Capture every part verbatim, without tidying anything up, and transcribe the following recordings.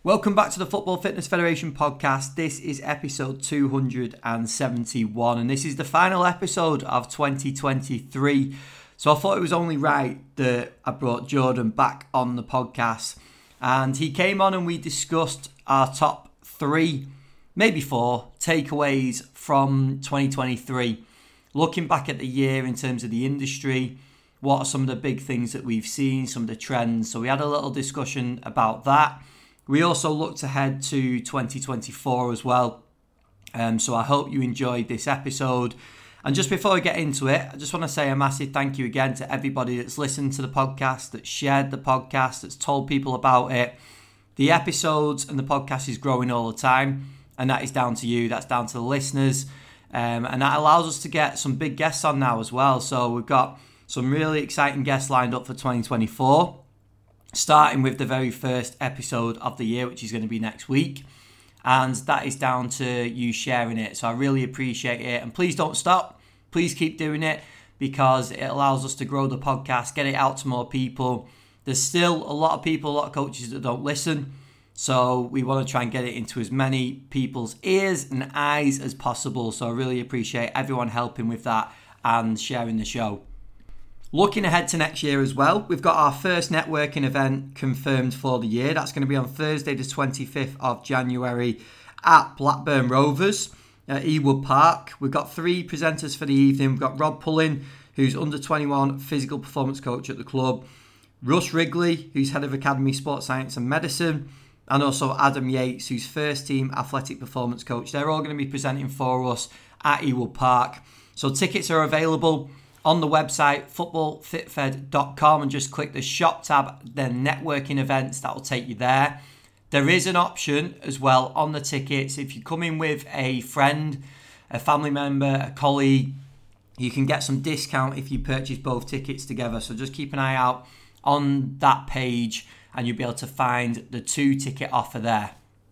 Welcome back to the Football Fitness Federation podcast. This is episode two hundred seventy-one and this is the final episode of twenty twenty-three. So I thought it was only right that I brought Jordan back on the podcast, and he came on and we discussed our top three, maybe four, takeaways from twenty twenty-three. Looking back at the year in terms of the industry, what are some of the big things that we've seen, some of the trends. So we had a little discussion about that. We also looked ahead to twenty twenty-four as well. Um, so I hope you enjoyed this episode. And just before I get into it, I just want to say a massive thank you again to everybody that's listened to the podcast, that's shared the podcast, that's told people about it. The episodes and the podcast is growing all the time, and that is down to you. That's down to the listeners. Um, and that allows us to get some big guests on now as well. So we've got some really exciting guests lined up for twenty twenty-four. Starting with the very first episode of the year, which is going to be next week. And that is down to you sharing it. So I really appreciate it. And please don't stop. Please keep doing it, because it allows us to grow the podcast, get it out to more people. There's still a lot of people, a lot of coaches that don't listen. So we want to try and get it into as many people's ears and eyes as possible. So I really appreciate everyone helping with that and sharing the show. Looking ahead to next year as well, we've got our first networking event confirmed for the year. That's going to be on Thursday the twenty-fifth of January at Blackburn Rovers at Ewood Park. We've got three presenters for the evening. We've got Rob Pullen, who's under twenty-one physical performance coach at the club, Russ Wrigley, who's head of Academy Sports Science and Medicine, and also Adam Yates, who's first team athletic performance coach. They're all going to be presenting for us at Ewood Park. So tickets are available on the website football fit fed dot com, and just click the shop tab, then networking events, that will take you there. There is an option as well on the tickets. If you come in with a friend, a family member, a colleague, you can get some discount if you purchase both tickets together. So just keep an eye out on that page and you'll be able to find the two ticket offer there.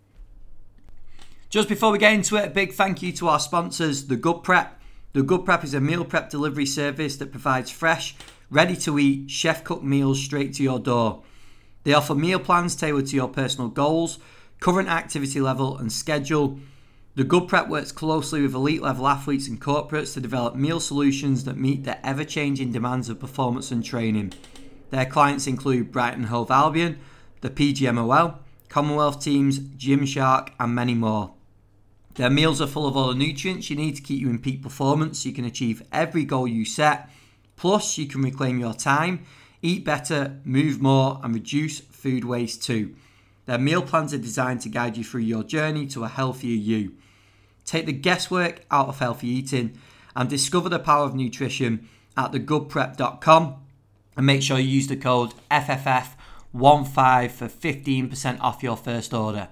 Just before we get into it, a big thank you to our sponsors, The Good Prep. The Good Prep is a meal prep delivery service that provides fresh, ready-to-eat, chef-cooked meals straight to your door. They offer meal plans tailored to your personal goals, current activity level and schedule. The Good Prep works closely with elite-level athletes and corporates to develop meal solutions that meet the ever-changing demands of performance and training. Their clients include Brighton Hove Albion, the P G M O L, Commonwealth teams, Gymshark and many more. Their meals are full of all the nutrients you need to keep you in peak performance so you can achieve every goal you set. Plus, you can reclaim your time, eat better, move more, and reduce food waste too. Their meal plans are designed to guide you through your journey to a healthier you. Take the guesswork out of healthy eating and discover the power of nutrition at the good prep dot com, and make sure you use the code F F F fifteen for fifteen percent off your first order.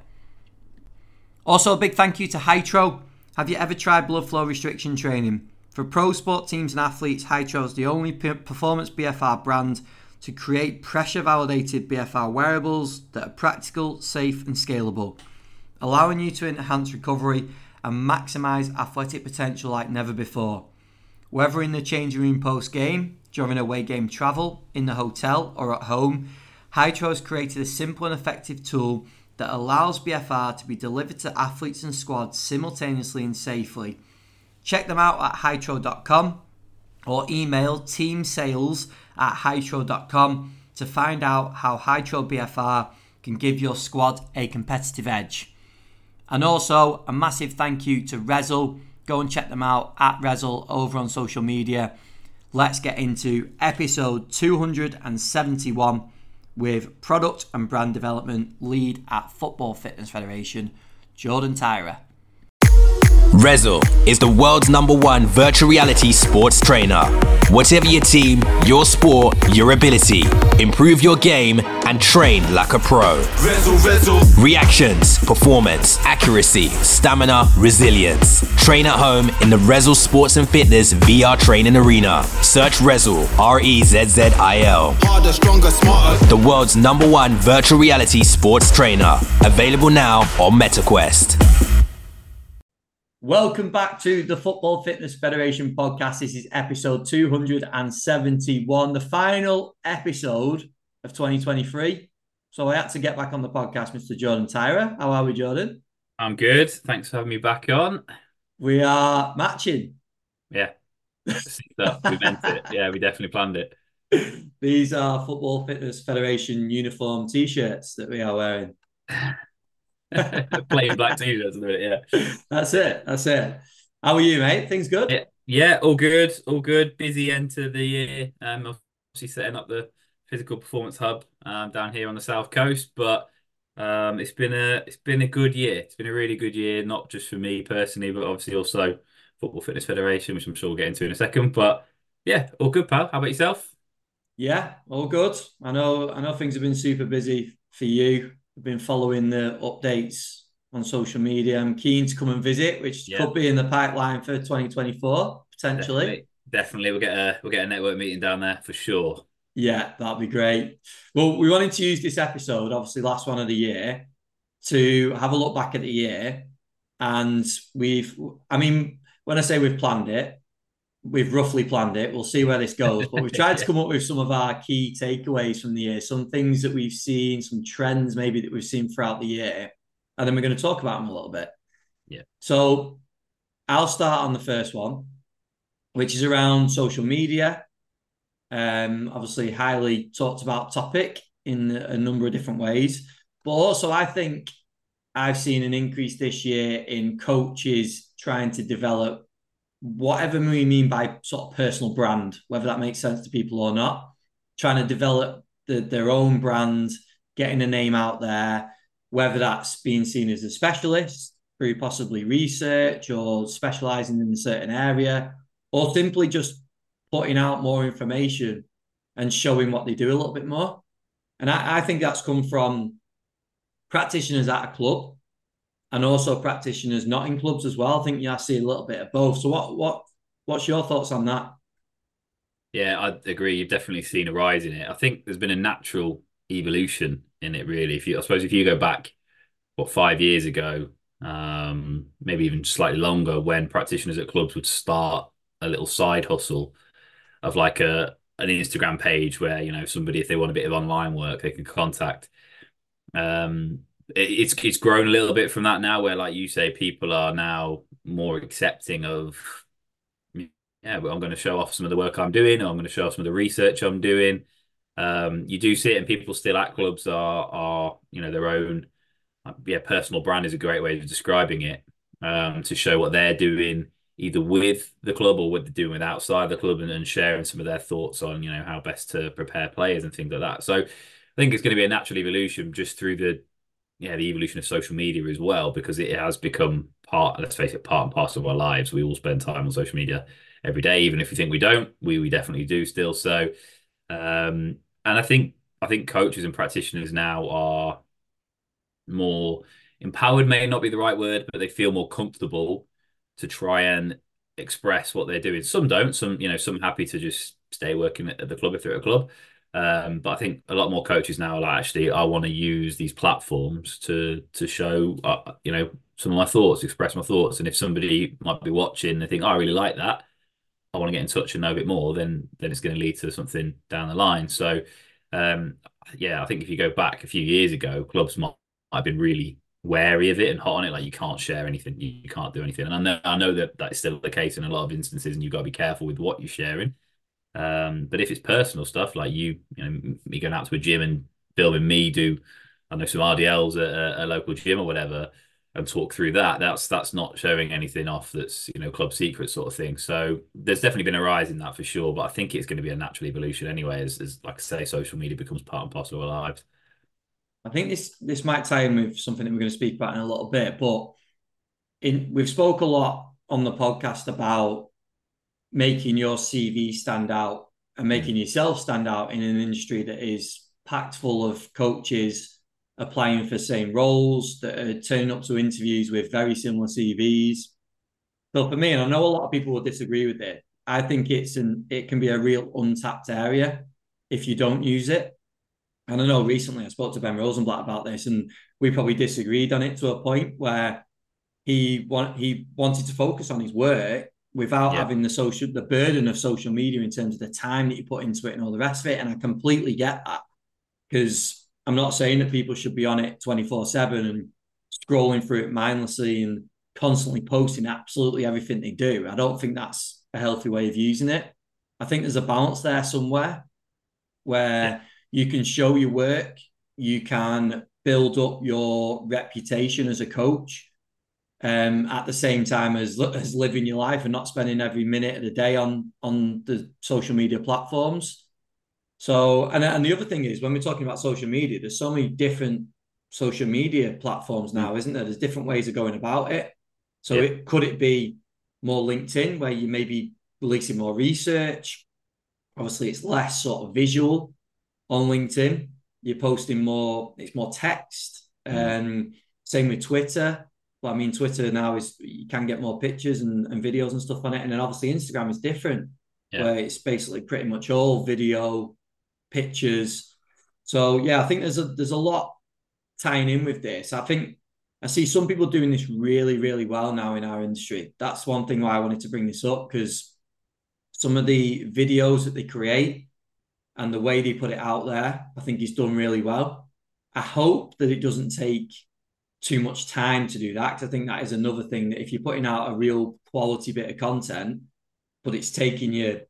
Also, a big thank you to Hytro. Have you ever tried blood flow restriction training? For pro sport teams and athletes, Hytro is the only performance B F R brand to create pressure-validated B F R wearables that are practical, safe and scalable, allowing you to enhance recovery and maximise athletic potential like never before. Whether in the changing room post-game, during away game travel, in the hotel or at home, Hytro has created a simple and effective tool that allows B F R to be delivered to athletes and squads simultaneously and safely. Check them out at hytro dot com or email teamsales at hytro dot com to find out how Hytro B F R can give your squad a competitive edge. And also a massive thank you to Rezzil. Go and check them out at Rezzil over on social media. Let's get into episode two hundred seventy-one with product and brand development lead at Football Fitness Federation, Jordan Tyra. Rezzil is the world's number one virtual reality sports trainer. Whatever your team, your sport, your ability, improve your game and train like a pro. Rezzil, Rezzil. Reactions, performance, accuracy, stamina, resilience. Train at home in the Rezzil Sports and Fitness V R training arena. Search Rezzil, R E Z Z I L. Harder, stronger, smarter. The world's number one virtual reality sports trainer. Available now on MetaQuest. Welcome back to the Football Fitness Federation podcast. This is episode two hundred seventy-one, the final episode of twenty twenty-three. So I had to get back on the podcast, Mister Jordan Tyra. How are we, Jordan? I'm good. Thanks for having me back on. We are matching. Yeah, stuff. We meant it. Yeah, we definitely planned it. These are Football Fitness Federation uniform T-shirts that we are wearing. Plain black t-shirts, isn't it? Yeah. That's it. That's it. How are you, mate? Things good? Yeah, yeah, all good, all good. Busy end to the year. Um, obviously setting up the physical performance hub um, down here on the south coast, but um, it's been a it's been a good year. It's been a really good year, not just for me personally, but obviously also Football Fitness Federation, which I'm sure we'll get into in a second. But yeah, all good, pal. How about yourself? Yeah, all good. I know. I know things have been super busy for you. I've been following the updates on social media. I'm keen to come and visit, which Yeah, could be in the pipeline for twenty twenty-four potentially. definitely, definitely. We'll get a we'll get a network meeting down there for sure. Yeah, that'd be great. Well, we wanted to use this episode, obviously last one of the year, to have a look back at the year. And we've, I mean, when I say we've planned it, we've roughly planned it. We'll see where this goes. But we've tried to Yeah, come up with some of our key takeaways from the year, some things that we've seen, some trends maybe that we've seen throughout the year. And then we're going to talk about them a little bit. yeah. So I'll start on the first one, which is around social media. Um, obviously, highly talked about topic in a number of different ways. But also, I think I've seen an increase this year in coaches trying to develop whatever we mean by sort of personal brand, whether that makes sense to people or not, trying to develop the, their own brand, getting a name out there, whether that's being seen as a specialist through possibly research or specializing in a certain area, or simply just putting out more information and showing what they do a little bit more. And I, I think that's come from practitioners at a club and also practitioners not in clubs as well. I think you see a little bit of both. So what what what's your thoughts on that? Yeah, I agree. You've definitely seen a rise in it. I think there's been a natural evolution in it, really. If you, I suppose, if you go back, what, five years ago, um, maybe even slightly longer, when practitioners at clubs would start a little side hustle of like a an Instagram page where, you know, somebody, if they want a bit of online work, they can contact. Um, it, it's it's grown a little bit from that now, where, like you say, people are now more accepting of, yeah, well, I'm going to show off some of the work I'm doing, or I'm going to show off some of the research I'm doing. Um, you do see it, and people still at clubs are are you know their own, yeah, personal brand is a great way of describing it. Um, to show what they're doing either with the club or what they're doing with outside the club, and, and sharing some of their thoughts on, you know, how best to prepare players and things like that. So I think it's going to be a natural evolution just through the yeah the evolution of social media as well, because it has become part, let's face it, part and parcel of our lives. We all spend time on social media every day, even if we think we don't. We we definitely do still. So, um, and I think I think coaches and practitioners now are more empowered, may not be the right word, but they feel more comfortable to try and express what they're doing. Some don't. Some, you know, some happy to just stay working at the club if they're at a club. Um, but I think a lot more coaches now are like, actually, I want to use these platforms to to show, uh, you know, some of my thoughts, express my thoughts. And if somebody might be watching, they think, oh, I really like that, I want to get in touch and know a bit more, then then it's going to lead to something down the line. So, um, yeah, I think if you go back a few years ago, clubs might, might have been really wary of it and hot on it, like you can't share anything, you, you can't do anything. And I know I know that that is still the case in a lot of instances, and you've got to be careful with what you're sharing. Um, but if it's personal stuff, like you, you know, me going out to a gym and filming me do, I know, some R D Ls at a, a local gym or whatever, and talk through that, that's that's not showing anything off that's, you know, club secret sort of thing. So there's definitely been a rise in that for sure, but I think it's going to be a natural evolution anyway, as, as like I say, social media becomes part and parcel of our lives. I think this this might tie in with something that we're going to speak about in a little bit, but in we've spoke a lot on the podcast about making your C V stand out and making Mm. yourself stand out in an industry that is packed full of coaches applying for same roles, that are turning up to interviews with very similar C Vs. So for me, and I know a lot of people will disagree with it, I think it's an it can be a real untapped area if you don't use it. And I know recently I spoke to Ben Rosenblatt about this, and we probably disagreed on it to a point where he want, he wanted to focus on his work without Yeah. having the social the burden of social media in terms of the time that you put into it and all the rest of it. And I completely get that, because I'm not saying that people should be on it twenty-four seven and scrolling through it mindlessly and constantly posting absolutely everything they do. I don't think that's a healthy way of using it. I think there's a balance there somewhere Yeah. where you can show your work, you can build up your reputation as a coach, um, at the same time as, as living your life and not spending every minute of the day on on the social media platforms. So, and, and the other thing is, when we're talking about social media, there's so many different social media platforms Mm. now, isn't there? There's different ways of going about it. So, Yeah. it could it be more LinkedIn, where you may be releasing more research? Obviously, it's less sort of visual on LinkedIn. You're posting more, it's more text. Mm. Um, same with Twitter. Well, I mean, Twitter now is, you can get more pictures and, and videos and stuff on it. And then obviously Instagram is different, Yeah. where it's basically pretty much all video, pictures. So yeah, I think there's a there's a lot tying in with this. I think I see some people doing this really, really well now in our industry. That's one thing why I wanted to bring this up, because some of the videos that they create and the way they put it out there, I think is done really well. I hope that it doesn't take too much time to do that, because I think that is another thing, that if you're putting out a real quality bit of content, but it's taking you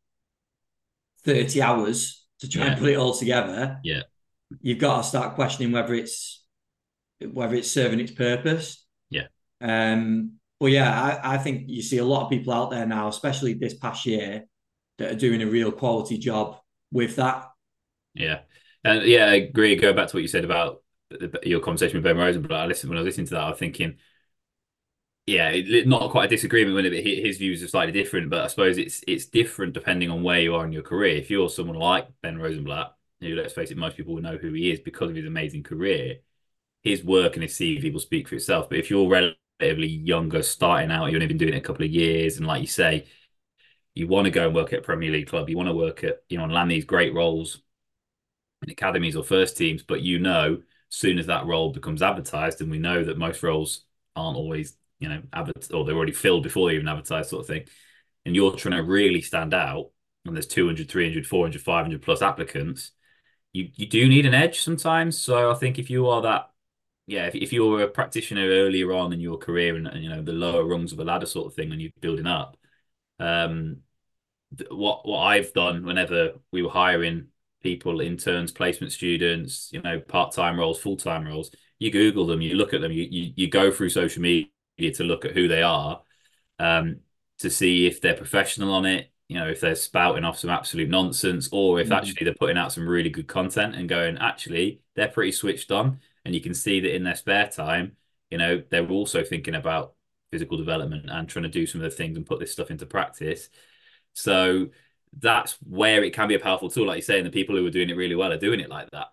thirty hours to try and Yeah. put it all together, Yeah. you've got to start questioning whether it's whether it's serving its purpose. Yeah. Um, but yeah, I, I think you see a lot of people out there now, especially this past year, that are doing a real quality job with that. Yeah. And yeah, I agree. Go back to what you said about the, your conversation with Ben Rosenblatt. I listened when I was listening to that. I was thinking, yeah, it, not quite a disagreement with it, but his views are slightly different. But I suppose it's it's different depending on where you are in your career. If you're someone like Ben Rosenblatt, who, let's face it, most people will know who he is because of his amazing career, his work and his C V will speak for itself. But if you're relatively younger, starting out, you've only been doing it a couple of years, and like you say, you want to go and work at a Premier League club, you want to work at, you know, and land these great roles in academies or first teams, but you know, as soon as that role becomes advertised, and we know that most roles aren't always, you know, advertised, or they're already filled before they even advertised, sort of thing, and you're trying to really stand out, and there's two hundred, three hundred, four hundred, five hundred plus applicants, you you do need an edge sometimes. So I think if you are that, yeah, if, if you're a practitioner earlier on in your career, and, and you know, the lower rungs of a ladder sort of thing, when you're building up, um, what what I've done whenever we were hiring people, interns, placement students, you know, part-time roles, full-time roles, you Google them, you look at them, you you, you go through social media to look at who they are, um, to see if they're professional on it, you know, if they're spouting off some absolute nonsense, or if Mm. actually they're putting out some really good content and going, actually, they're pretty switched on. And you can see that in their spare time, you know, they're also thinking about physical development and trying to do some of the things and put this stuff into practice. So that's where it can be a powerful tool, like you say, and the people who are doing it really well are doing it like that.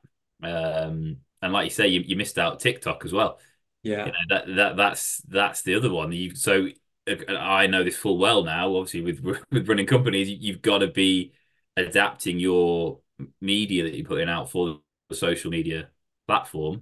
Um, and like you say, you, you missed out TikTok as well. Yeah. You know, that that that's that's the other one. You so I know this full well now. Obviously, with with running companies, you've got to be adapting your media that you're putting out for the social media platform.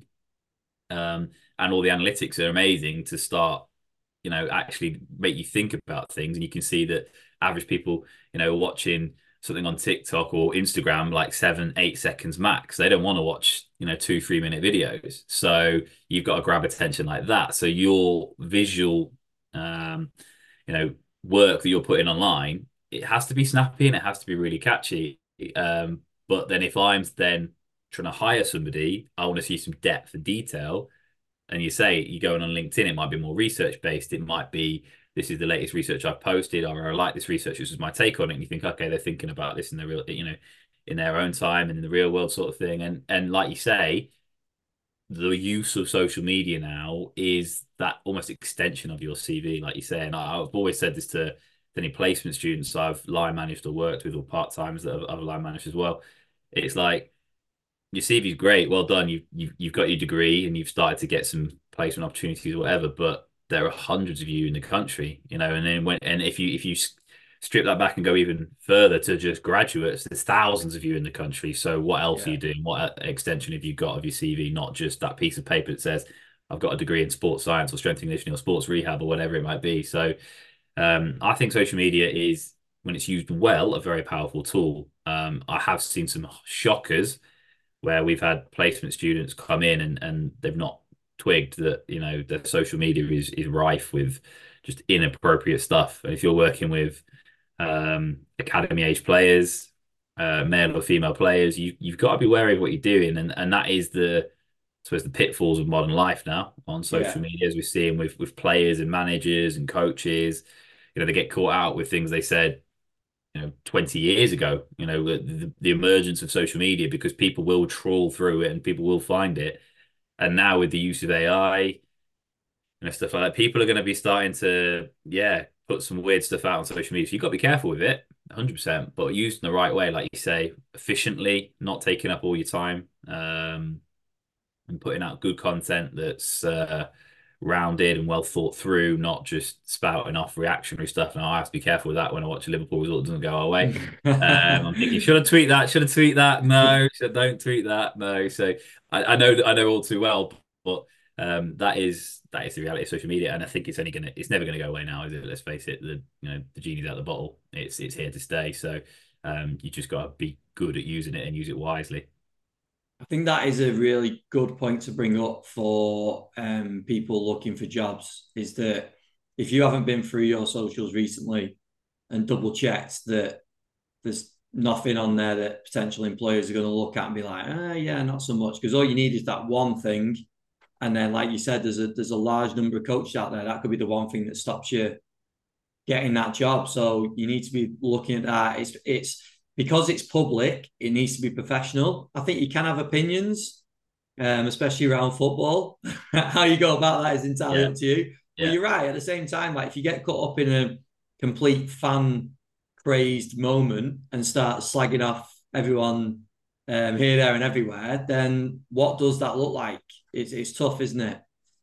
Um, and all the analytics are amazing to start, you know, actually make you think about things. And you can see that average people, you know, watching something on TikTok or Instagram like seven, eight seconds max. They don't want to watch, you know, two, three minute videos. So you've got to grab attention like that. So your visual, um, you know, work that you're putting online, it has to be snappy and it has to be really catchy. Um, but then if I'm then trying to hire somebody, I want to see some depth and detail. And you say you're going on LinkedIn, it might be more research based. It might be, this is the latest research I've posted, or I like this research, this is my take on it. And you think, okay, they're thinking about this in the real, you know, in their own time and in the real world sort of thing. And and like you say, the use of social media now is that almost extension of your C V, like you say. And I, I've always said this to any placement students I've line managed or worked with, or part timers that I've, I've line managed as well. It's like, your C V is great, well done. You've, you've you've got your degree and you've started to get some placement opportunities or whatever. But there are hundreds of you in the country, you know. And then when and if you if you strip that back and go even further to just graduates, there's thousands of you in the country. So what else Yeah. are you doing? What extension have you got of your C V? Not just that piece of paper that says I've got a degree in sports science or strength and conditioning or sports rehab or whatever it might be. So um, I think social media is, when it's used well, a very powerful tool. Um, I have seen some shockers where we've had placement students come in and, and they've not twigged that, you know, the social media is is rife with just inappropriate stuff. And if you're working with um, academy age players, uh, male or female players, you you've got to be wary of what you're doing, and and that is the I suppose the pitfalls of modern life now on social Yeah. media, as we're seeing with with players and managers and coaches. You know, they get caught out with things they said, you know, twenty years ago. You know, the, the emergence of social media, because people will trawl through it and people will find it. And now with the use of A I, you know, stuff like that, people are going to be starting to, yeah, put some weird stuff out on social media. So you've got to be careful with it, one hundred percent, but used in the right way, like you say, efficiently, not taking up all your time. Um, and putting out good content that's uh, rounded and well thought through, not just spouting off reactionary stuff. And I have to be careful with that when I watch a Liverpool result, it doesn't go our way. Um, I'm thinking, should I tweet that? Should I tweet that? No, should, don't tweet that. No. So I, I know that I know all too well, but um, that is that is the reality of social media, and I think it's only gonna, it's never gonna go away now, is it? Let's face it, the you know the genie's out of the bottle. It's it's here to stay. So um, you just got to be good at using it and use it wisely. I think that is a really good point to bring up for um, people looking for jobs, is that if you haven't been through your socials recently and double checked that there's nothing on there that potential employers are going to look at and be like, ah, yeah, not so much. Because all you need is that one thing. And then, like you said, there's a there's a large number of coaches out there. That could be the one thing that stops you getting that job. So you need to be looking at that. It's it's because it's public, it needs to be professional. I think you can have opinions, um, especially around football. How you go about that is entirely Yeah. up to you. But Yeah. you're right. At the same time, like if you get caught up in a complete fan crazed moment and start slagging off everyone um, here, there, and everywhere, then what does that look like? It's it's tough, isn't it?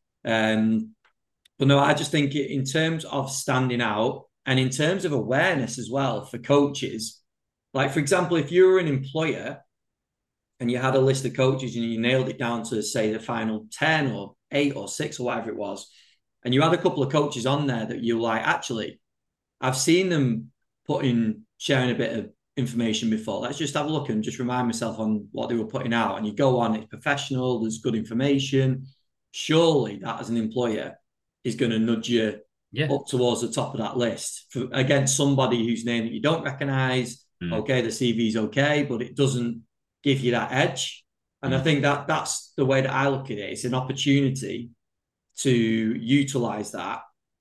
Um, but no, I just think in terms of standing out and in terms of awareness as well for coaches. Like, for example, if you were an employer and you had a list of coaches and you nailed it down to, say, the final ten or eight or six or whatever it was, and you had a couple of coaches on there that you like, actually, I've seen them putting, sharing a bit of information before. Let's just have a look and just remind myself on what they were putting out. And you go on, it's professional, there's good information. Surely that as an employer is going to nudge you Yeah. up towards the top of that list for, against somebody whose name that you don't recognize. Mm. Okay, the C V's okay, but it doesn't give you that edge. And mm. I think that that's the way that I look at it. It's an opportunity to utilize that.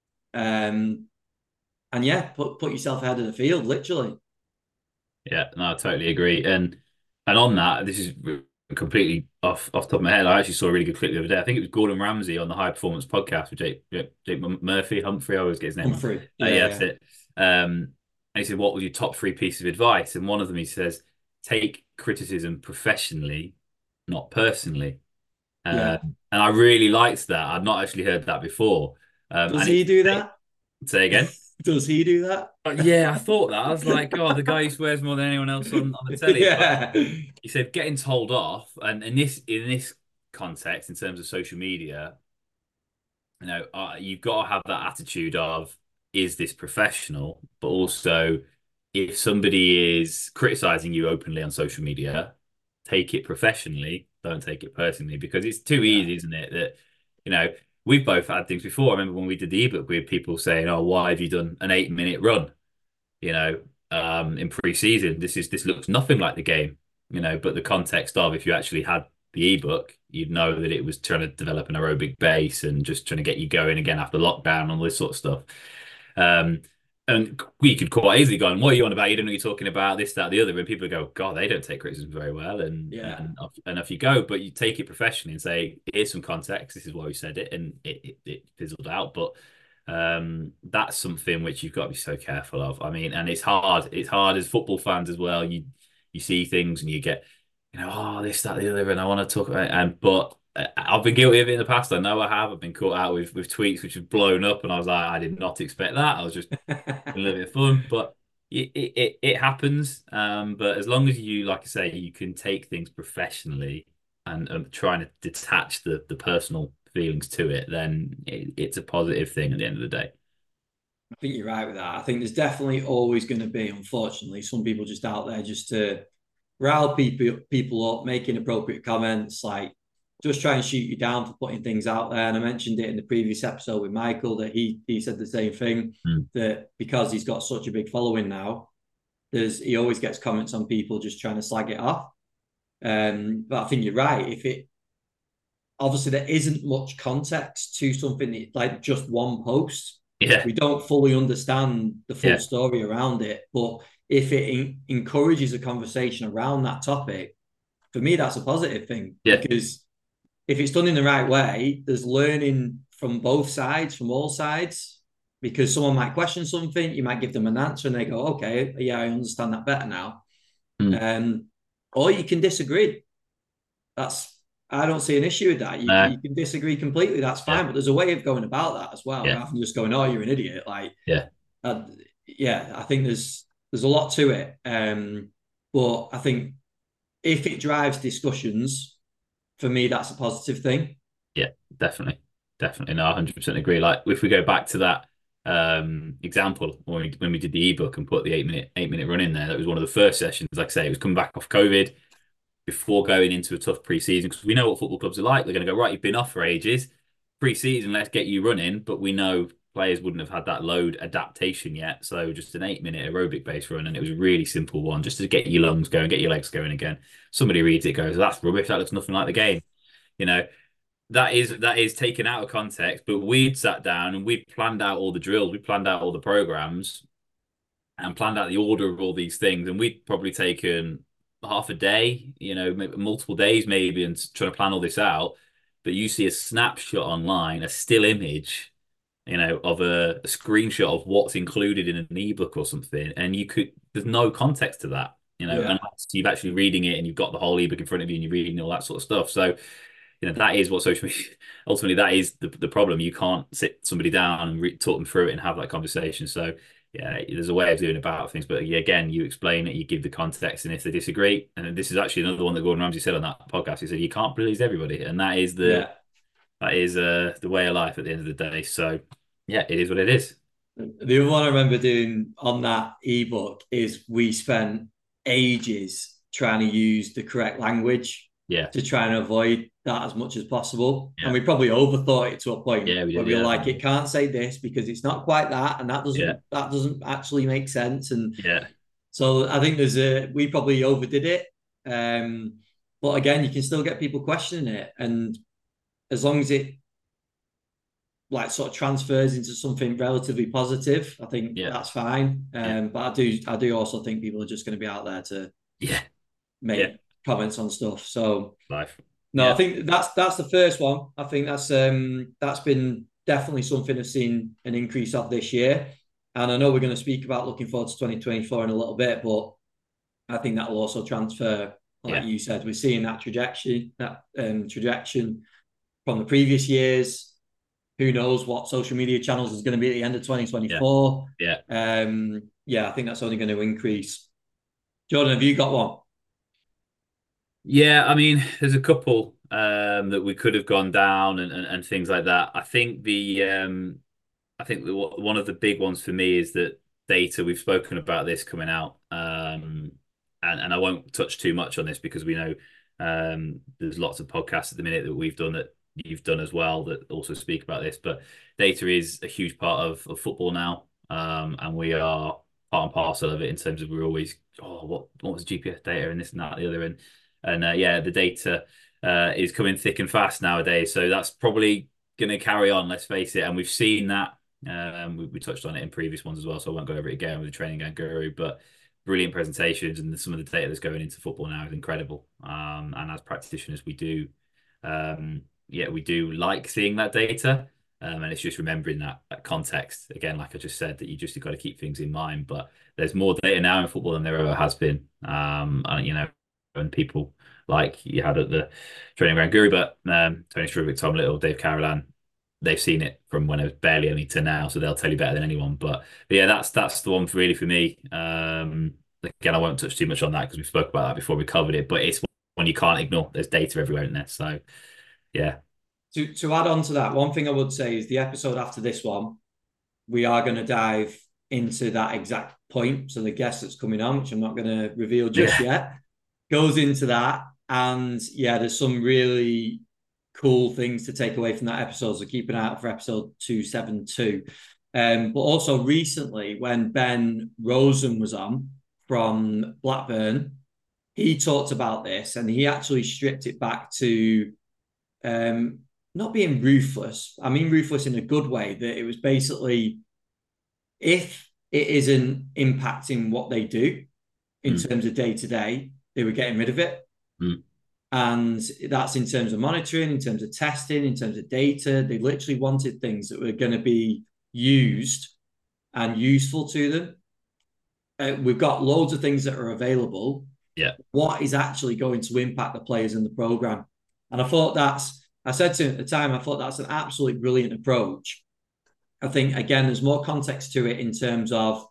Um, and yeah, put put yourself ahead of the field, literally. Yeah, no, I totally agree. And and on that, this is completely off off the top of my head. I actually saw a really good clip the other day. I think it was Gordon Ramsay on the High Performance Podcast with Jake, Jake Murphy, Humphrey. I always get his name. Humphrey. Yeah, uh, yeah, that's yeah. it. Um, and he said, "What was your top three pieces of advice?" And one of them, he says, "Take criticism professionally, not personally." Uh, yeah. And I really liked that. I'd not actually heard that before. Um, Does he do that? Say again. Does he do that? Uh, yeah, I thought that. I was like, God, the guy who swears more than anyone else on, on the telly. Yeah. But he said getting told off, and in this in this context, in terms of social media, you know, uh, you've got to have that attitude of, is this professional? But also, if somebody is criticizing you openly on social media, take it professionally. Don't take it personally, because it's too yeah. easy, isn't it? That, you know, we've both had things before. I remember when we did the ebook, we had people saying, "Oh, why have you done an eight-minute run?" You know, um, in pre-season, this is this looks nothing like the game. You know, but the context of, if you actually had the ebook, you'd know that it was trying to develop an aerobic base and just trying to get you going again after lockdown and all this sort of stuff. Um, and we could quite easily go on, "What are you on about? You don't know what you're talking about, this, that, the other." And people go, "God, they don't take criticism very well." And, yeah. and, off, and off you go. But you take it professionally and say, "Here's some context. This is why we said it." And it, it, it fizzled out. But um, that's something which you've got to be so careful of. I mean, and it's hard. It's hard as football fans as well. You you see things and you get, you know, "Oh, this, that, the other," and I want to talk about it. And, but I've been guilty of it in the past. I know I have. I've been caught out with, with tweets which have blown up, and I was like, I did not expect that. I was just a little bit of fun, but it it, it happens. Um, but as long as you, like I say, you can take things professionally and um, trying to detach the the personal feelings to it, then it, it's a positive thing at the end of the day. I think you're right with that. I think there's definitely always going to be, unfortunately, some people just out there just to rile people people up, making appropriate comments, like just try and shoot you down for putting things out there. And I mentioned it in the previous episode with Michael that he he said the same thing, mm. that because he's got such a big following now, there's he always gets comments on people just trying to slag it off. Um, but I think you're right. If it obviously there isn't much context to something that, like just one post. Yeah. We don't fully understand the full yeah. story around it. But if it in- encourages a conversation around that topic, for me, that's a positive thing. Yeah. Because if it's done in the right way, there's learning from both sides, from all sides. Because someone might question something, you might give them an answer and they go, okay, yeah, I understand that better now. Mm. Um, or you can disagree. That's I don't see an issue with that. You, no. you can disagree completely. That's fine. Yeah. But there's a way of going about that as well, yeah. rather than just going, "Oh, you're an idiot." Like, yeah, uh, yeah. I think there's there's a lot to it. Um, but I think if it drives discussions, for me, that's a positive thing. Yeah, definitely, definitely. No, I one hundred percent agree. Like, if we go back to that um, example when we, when we did the ebook and put the eight minute eight minute run in there, that was one of the first sessions. Like I say, it was coming back off COVID. Before going into a tough pre-season, because we know what football clubs are like. They're going to go, right, you've been off for ages. Pre-season, let's get you running. But we know players wouldn't have had that load adaptation yet. So just an eight-minute aerobic-based run, and it was a really simple one, just to get your lungs going, get your legs going again. Somebody reads it, goes, that's rubbish, that looks nothing like the game. You know, that is that is taken out of context, but we'd sat down and we'd planned out all the drills, we planned out all the programs, and planned out the order of all these things, and we'd probably taken half a day, you know, multiple days maybe, and trying to plan all this out. But you see a snapshot online, a still image, you know, of a, a screenshot of what's included in an ebook or something, and you could, there's no context to that, you know, yeah. unless you've actually reading it and you've got the whole ebook in front of you and you're reading all that sort of stuff. So, you know, that is what social media, ultimately, that is the, the problem. You can't sit somebody down and re- talk them through it and have that conversation. So, yeah, there's a way of doing about things, but again, you explain it, you give the context, and if they disagree, and this is actually another one that Gordon Ramsay said on that podcast. He said you can't please everybody, and that is the yeah. that is uh, the way of life at the end of the day. So, yeah, it is what it is. The other one I remember doing on that ebook is we spent ages trying to use the correct language, yeah, to try and avoid that as much as possible. Yeah. And we probably overthought it to a point yeah, we did, where we were yeah. like, it can't say this because it's not quite that, and that doesn't yeah. that doesn't actually make sense. And yeah, so I think there's a we probably overdid it. Um, but again, you can still get people questioning it, and as long as it like sort of transfers into something relatively positive, I think yeah. that's fine. Um, yeah. But I do I do also think people are just going to be out there to yeah make yeah. comments on stuff. So life. No, yeah. I think that's that's the first one. I think that's um that's been definitely something I've seen an increase of this year. And I know we're going to speak about looking forward to twenty twenty-four in a little bit, but I think that will also transfer, like yeah. you said, we're seeing that trajectory, that um trajectory from the previous years. Who knows what social media channels is going to be at the end of twenty twenty-four? Yeah. yeah. Um, yeah, I think that's only going to increase. Jordan, have you got one? Yeah, I mean, there's a couple um, that we could have gone down and, and, and things like that. I think the um, I think the, one of the big ones for me is that data. We've spoken about this coming out, um, and and I won't touch too much on this because we know um, there's lots of podcasts at the minute that we've done that you've done as well that also speak about this. But data is a huge part of, of football now, um, and we are part and parcel of it in terms of we're always oh what what was G P S data and this and that and the other and. And uh, yeah, the data uh, is coming thick and fast nowadays. So that's probably going to carry on, let's face it. And we've seen that. Um, we, we touched on it in previous ones as well, so I won't go over it again with the Training Gang Guru. But brilliant presentations, and some of the data that's going into football now is incredible. Um, and as practitioners, we do, um, yeah, we do like seeing that data. Um, and it's just remembering that, that context. Again, like I just said, that you just got to keep things in mind. But there's more data now in football than there ever has been. Um, and, you know, and people like you had at the Training Ground Guru, but um, Tony Strubic, Tom Little, Dave Carolan, they've seen it from when I was barely only to now, so they'll tell you better than anyone. But, but yeah, that's that's the one for really for me. Um, again, I won't touch too much on that because we spoke about that before we covered it, but it's one you can't ignore. There's data everywhere in there. So, yeah. To, to add on to that, one thing I would say is the episode after this one, we are going to dive into that exact point. So the guest that's coming on, which I'm not going to reveal just yeah. yet, goes into that. And yeah, there's some really cool things to take away from that episode. So keep an eye out for episode two seventy-two. Um, but also recently, when Ben Rosen was on from Blackburn, he talked about this and he actually stripped it back to um, not being ruthless. I mean, ruthless in a good way, that it was basically if it isn't impacting what they do in mm. terms of day to day, they were getting rid of it. Mm. And that's in terms of monitoring, in terms of testing, in terms of data. They literally wanted things that were going to be used and useful to them. Uh, we've got loads of things that are available. Yeah. What is actually going to impact the players in the program? And I thought that's, I said to him at the time, I thought that's an absolutely brilliant approach. I think, again, there's more context to it in terms of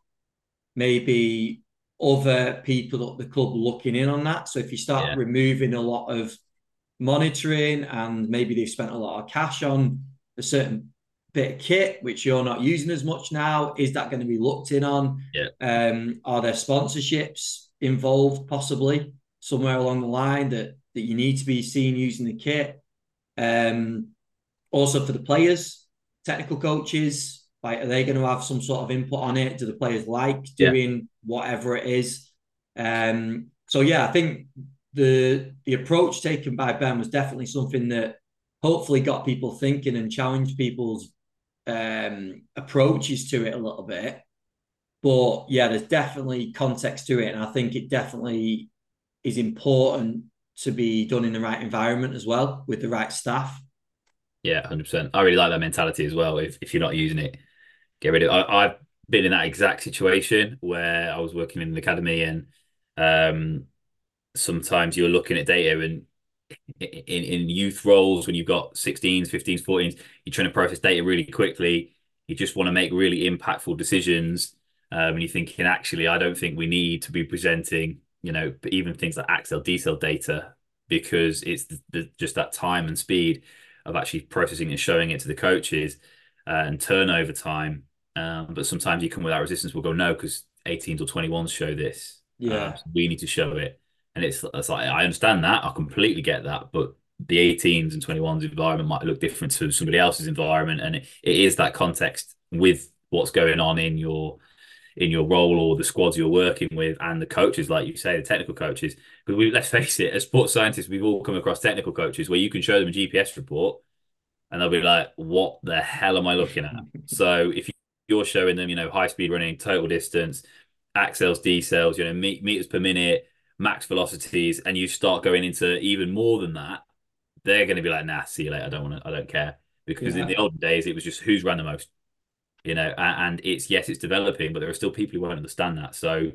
maybe other people at the club looking in on that. So if you start yeah. removing a lot of monitoring and maybe they've spent a lot of cash on a certain bit of kit, which you're not using as much now, is that going to be looked in on? Yeah. Um, are there sponsorships involved possibly somewhere along the line that, that you need to be seen using the kit? Um, also for the players, technical coaches, like, are they going to have some sort of input on it? Do the players like doing yeah. whatever it is? Um, so, yeah, I think the the approach taken by Ben was definitely something that hopefully got people thinking and challenged people's um, approaches to it a little bit. But, yeah, there's definitely context to it. And I think it definitely is important to be done in the right environment as well, with the right staff. Yeah, one hundred percent. I really like that mentality as well. If if you're not using it, get rid of it. I, I've been in that exact situation where I was working in an academy, and um, sometimes you're looking at data, and in, in youth roles, when you've got sixteens, fifteens, fourteens, you're trying to process data really quickly. You just want to make really impactful decisions. Um, and you're thinking, actually, I don't think we need to be presenting, you know, even things like Accel, decel data, because it's the, the, just that time and speed of actually processing and showing it to the coaches uh, and turnover time. Um, but sometimes you come with that resistance. We'll go, no, because eighteens or twenty-ones show this. Yeah. Um, so we need to show it. And it's, it's like, I understand that. I completely get that. But the eighteens and twenty-ones environment might look different to somebody else's environment. And it, it is that context with what's going on in your in your role or the squads you're working with and the coaches, like you say, the technical coaches. Because we, let's face it, as sports scientists, we've all come across technical coaches where you can show them a G P S report and they'll be like, what the hell am I looking at? So if you're showing them, you know, high speed running, total distance, accels, decels, you know, meters per minute, max velocities, and you start going into even more than that, they're going to be like, nah, see you later. I don't want to, I don't care. Because yeah. in the olden days, it was just who's ran the most. You know, and it's, yes, it's developing, but there are still people who won't understand that. So,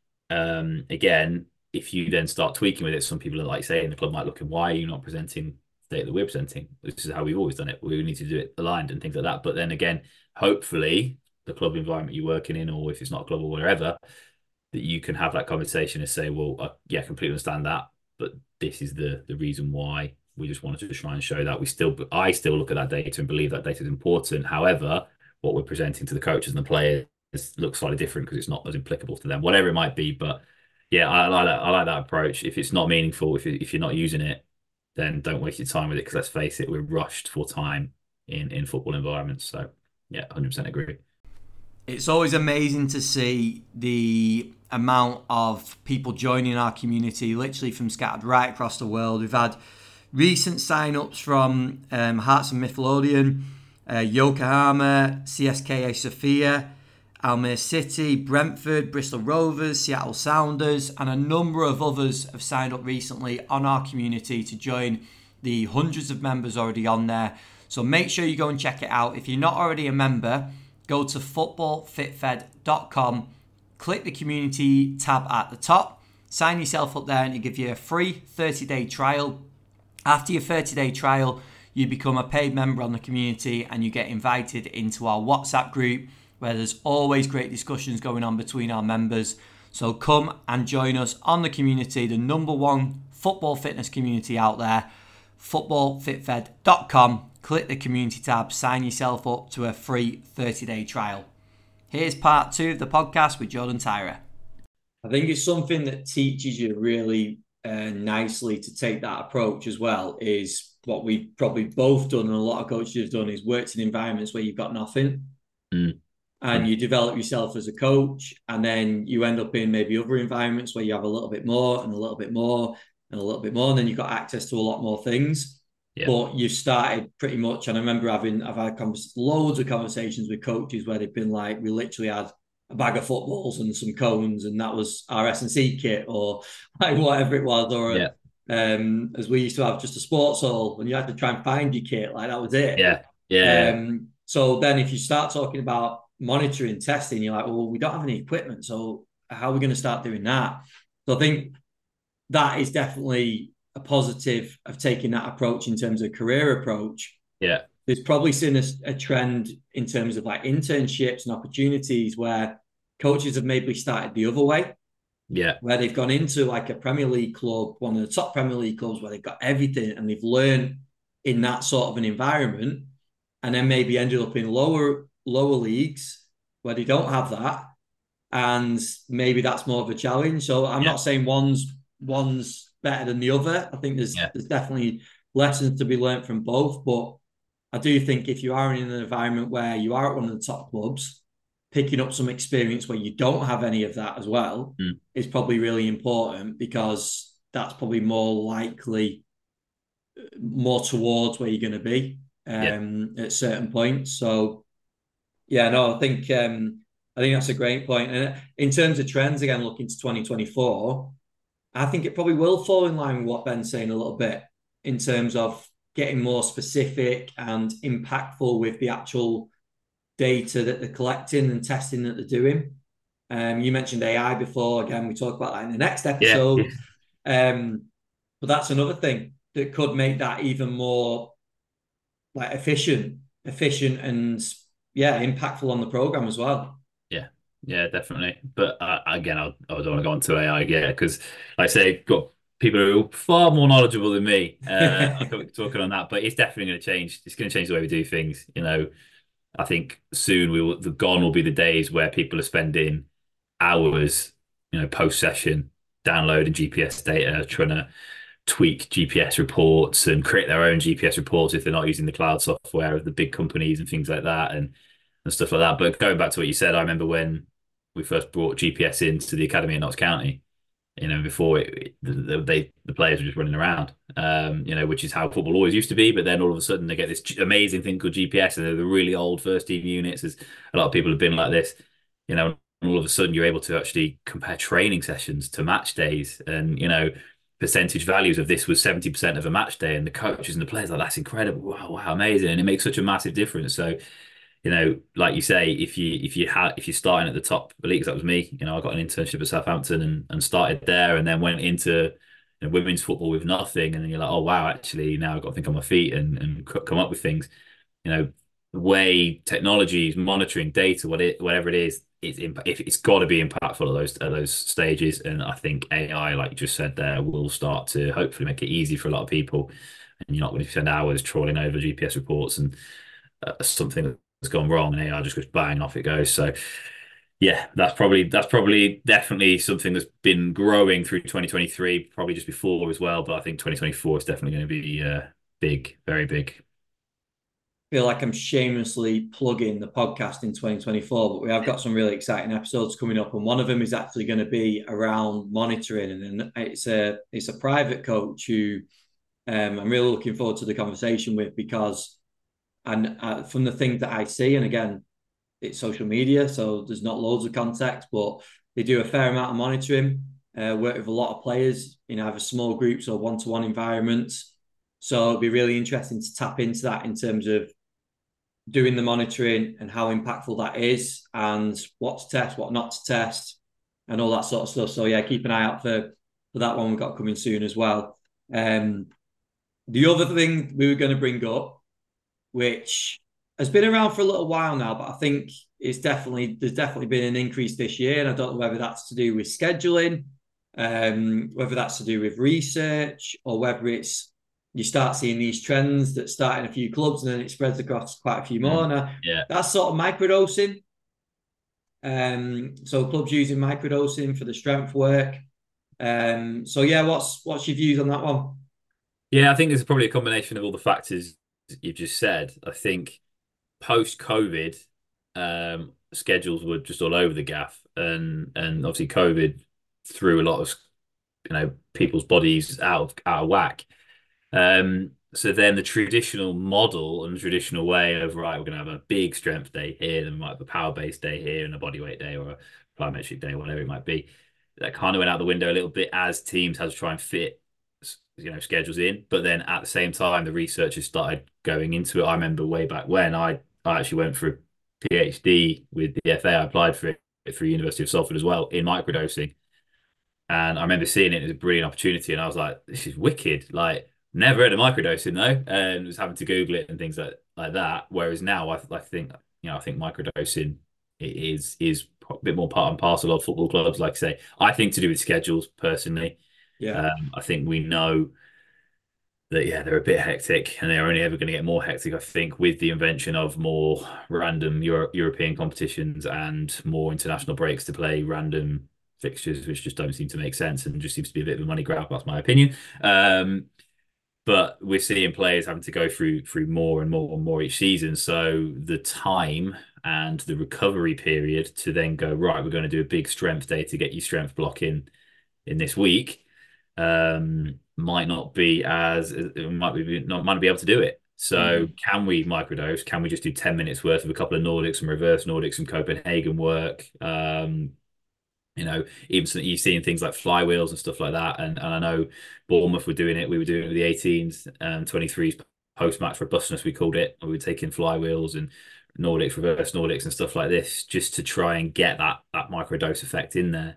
um, again, if you then start tweaking with it, some people are like saying the club might look, and why are you not presenting data that we're presenting? This is how we've always done it. We need to do it aligned and things like that. But then again, hopefully the club environment you're working in, or if it's not a club or wherever, that you can have that conversation and say, well, uh, yeah, I completely understand that, but this is the the reason why we just wanted to try and show that. We still, I still look at that data and believe that data is important. However, what we're presenting to the coaches and the players looks slightly different because it's not as applicable to them, whatever it might be. But yeah, I, I like that. I like that approach. If it's not meaningful, if it, if you're not using it, then don't waste your time with it. Because let's face it, we're rushed for time in in football environments. So yeah, one hundred percent agree. It's always amazing to see the amount of people joining our community, literally from scattered right across the world. We've had recent sign-ups from um, Hearts and Midlothian, Uh, Yokohama, C S K A Sofia, Almere City, Brentford, Bristol Rovers, Seattle Sounders, and a number of others have signed up recently on our community to join the hundreds of members already on there. So make sure you go and check it out. If you're not already a member, go to football fit fed dot com, click the community tab at the top, sign yourself up there, and it gives you a free thirty-day trial. After your thirty-day trial, you become a paid member on the community and you get invited into our WhatsApp group where there's always great discussions going on between our members. So come and join us on the community, the number one football fitness community out there, football fit fed dot com. Click the community tab, sign yourself up to a free thirty-day trial. Here's part two of the podcast with Jordan Tyra. I think it's something that teaches you really uh, nicely to take that approach as well is what we've probably both done and a lot of coaches have done is worked in environments where you've got nothing. Mm. And Mm. you develop yourself as a coach, and then you end up in maybe other environments where you have a little bit more and a little bit more and a little bit more, and then you've got access to a lot more things. Yeah. But you've started pretty much, and I remember having I've had convers- loads of conversations with coaches where they've been like, we literally had a bag of footballs and some cones, and that was our S and C kit, or like whatever it was, or Yeah. um, as we used to have just a sports hall, and you had to try and find your kit, like that was it. Yeah. Yeah. Um, so then if you start talking about monitoring, testing, you're like, well, we don't have any equipment, so how are we going to start doing that? So I think that is definitely a positive of taking that approach in terms of career approach. Yeah. There's probably seen a, a trend in terms of like internships and opportunities where coaches have maybe started the other way. Yeah. Where they've gone into like a Premier League club, one of the top Premier League clubs where they've got everything and they've learned in that sort of an environment, and then maybe ended up in lower lower leagues where they don't have that, and maybe that's more of a challenge. So I'm Yeah. not saying one's one's better than the other. I think there's Yeah. there's definitely lessons to be learned from both, but I do think if you are in an environment where you are at one of the top clubs, picking up some experience where you don't have any of that as well Mm. is probably really important, because that's probably more likely more towards where you're going to be um, yeah. at certain points. So yeah, no, I think um, I think that's a great point. And in terms of trends, again, looking to twenty twenty-four, I think it probably will fall in line with what Ben's saying a little bit in terms of getting more specific and impactful with the actual data that they're collecting and testing that they're doing. Um, you mentioned A I before. Again, we talk about that in the next episode. Yeah. Um, but that's another thing that could make that even more like efficient, efficient and yeah, impactful on the program as well. Yeah, yeah, definitely. But uh, again, I, I don't want to go on to A I again because, like I say, got people who are far more knowledgeable than me uh, talking on that. But it's definitely going to change. It's going to change the way we do things. You know, I think soon we will. The gone will be the days where people are spending hours, you know, post session downloading G P S data, trying to tweak G P S reports and create their own G P S reports if they're not using the cloud software of the big companies and things like that and and stuff like that. But going back to what you said, I remember when we first brought G P S into the academy in Notts County, you know, before it, the, they, the players were just running around, um, you know, which is how football always used to be. But then all of a sudden they get this amazing thing called G P S and they're the really old first team units. As a lot of people have been like this, you know, and all of a sudden you're able to actually compare training sessions to match days and, you know, percentage values of this was seventy percent of a match day, and the coaches and the players are like, that's incredible. Wow, wow, amazing. And it makes such a massive difference. So, you know, like you say, if you if you had if you're starting at the top of the league, that was me. You know, I got an internship at Southampton and, and started there, and then went into you know, women's football with nothing, and then you're like, oh wow, actually now I've got to think on my feet and and come up with things. You know, the way technology is monitoring data, what it whatever it is, it's imp- if it's got to be impactful at those at those stages. And I think A I, like you just said there, will start to hopefully make it easy for a lot of people, and you're not going to spend hours trawling over G P S reports and uh, something has gone wrong and A I just goes bang, off it goes. So yeah, that's probably that's probably definitely something that's been growing through twenty twenty-three, probably just before as well. But I think twenty twenty-four is definitely going to be uh, big, very big. I feel like I'm shamelessly plugging the podcast in twenty twenty-four, but we have got some really exciting episodes coming up, and one of them is actually going to be around monitoring, and it's a it's a private coach who um, I'm really looking forward to the conversation with, because and uh, from the things that I see, and again, it's social media, so there's not loads of context, but they do a fair amount of monitoring, uh, work with a lot of players in either small groups or one-to-one environments. So it'd be really interesting to tap into that in terms of doing the monitoring and how impactful that is, and what to test, what not to test, and all that sort of stuff. So yeah, keep an eye out for, for that one we've got coming soon as well. Um, the other thing we were going to bring up, which has been around for a little while now, but I think it's definitely there's definitely been an increase this year, and I don't know whether that's to do with scheduling, um, whether that's to do with research, or whether it's you start seeing these trends that start in a few clubs and then it spreads across quite a few more. Mm, now, yeah, that's sort of microdosing. Um, so clubs using microdosing for the strength work. Um, so yeah, what's what's your views on that one? Yeah, I think there's probably a combination of all the factors you've just said. I think post-COVID, um, schedules were just all over the gaff, and and obviously COVID threw a lot of you know people's bodies out of out of whack. Um, so then the traditional model and the traditional way of right, we're going to have a big strength day here, and we might have a power based day here, and a bodyweight day or a plyometric day, whatever it might be. That kind of went out the window a little bit as teams had to try and fit, you know, schedules in. But then at the same time, the researchers started going into it. I remember way back when I I actually went for a PhD with the F A. I applied for it through University of Salford as well in microdosing. And I remember seeing it as a brilliant opportunity, and I was like, "This is wicked!" Like, never heard of microdosing though, and was having to Google it and things like like that. Whereas now, I, I think you know, I think microdosing is is a bit more part and parcel of football clubs. Like I say, I think to do with schedules personally. Yeah, Um, I think we know that yeah, they're a bit hectic, and they're only ever going to get more hectic. I think with the invention of more random Euro European competitions and more international breaks to play random fixtures, which just don't seem to make sense and just seems to be a bit of a money grab. That's my opinion. Um, but we're seeing players having to go through through more and more and more each season. So the time and the recovery period to then go right, we're going to do a big strength day to get you strength block in in this week um, might not be as it might be not might not be able to do it. So mm, can we microdose? Can we just do ten minutes worth of a couple of Nordics, some reverse Nordics, some Copenhagen work? Um, you know, even so, you've seen things like flywheels and stuff like that. And and I know Bournemouth were doing it. We were doing it with the eighteens, um, twenty-threes post match robustness, we called it. We were taking flywheels and Nordics, reverse Nordics, and stuff like this, just to try and get that that microdose effect in there.